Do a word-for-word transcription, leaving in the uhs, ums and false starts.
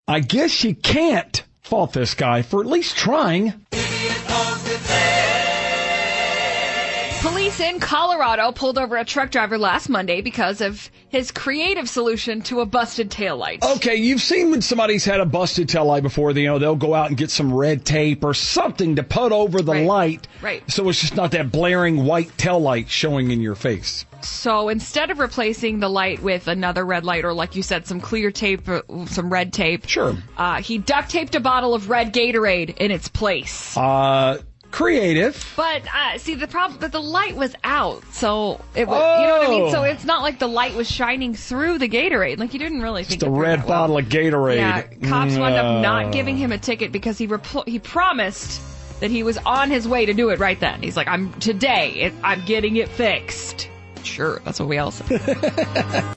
I guess you can't fault this guy for at least trying. Police in Colorado pulled over a truck driver last Monday because of his creative solution to a busted taillight. Okay, you've seen when somebody's had a busted taillight before, you know, they'll go out and get some red tape or something to put over the Right. light. Right. So it's just not that blaring white taillight showing in your face. So instead of replacing the light with another red light or, like you said, some clear tape, or some red tape, Sure. uh, he duct taped a bottle of red Gatorade in its place. Uh, creative. But uh, see, the problem that the light was out, so it was, you know what I mean. Oh. So it's not like the light was shining through the Gatorade. Like, you didn't really think Just a it through red that well. bottle of Gatorade. Yeah, cops wound up No. not giving him a ticket because he repl- he promised that he was on his way to do it right then. He's like, "I'm today. It, I'm getting it fixed." Sure, that's what we all said.